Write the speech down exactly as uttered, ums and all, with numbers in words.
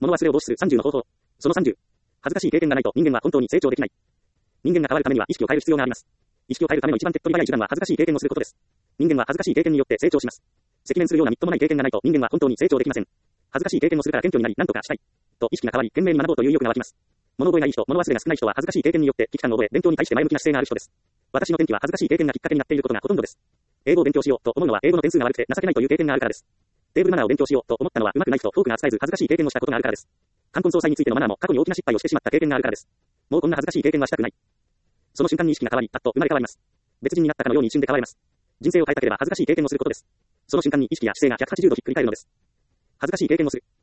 物忘れを防止するさんじゅうの方法。そのさんじゅう。恥ずかしい経験がないと人間は本当に成長できない。人間が変わるためには意識を変える必要があります。意識を変えるための一番手っ取り早い手段は恥ずかしい経験をすることです。人間は恥ずかしい経験によって成長します。赤面するようなみっともない経験がないと人間は本当に成長できません。恥ずかしい経験をするから謙虚になり何とかしたい。と意識が変わり懸命に学ぼうという意欲が湧きます。物覚えがいい人、物忘れが少ない人は恥ずかしい経験によって危機感を覚え、勉強に対して前向きな姿勢がある人です。私の転機は恥ずかしい経験がきっかけになっていることがほとんどです。英語を勉強しようと思うのは英語の点数が悪くて情けないという経験があるからです。テーブルマナーを勉強しようと思ったのはうまくナイフとフォークが扱えず恥ずかしい経験をしたことがあるからです。冠婚葬祭についてのマナーも過去に大きな失敗をしてしまった経験があるからです。もうこんな恥ずかしい経験はしたくない。その瞬間に意識が変わり、パッと生まれ変わります。別人になったかのように一瞬で変われます。人生を変えたければ恥ずかしい経験をすることです。その瞬間に意識や姿勢がひゃくはちじゅうどひっくり返るのです。恥ずかしい経験をする。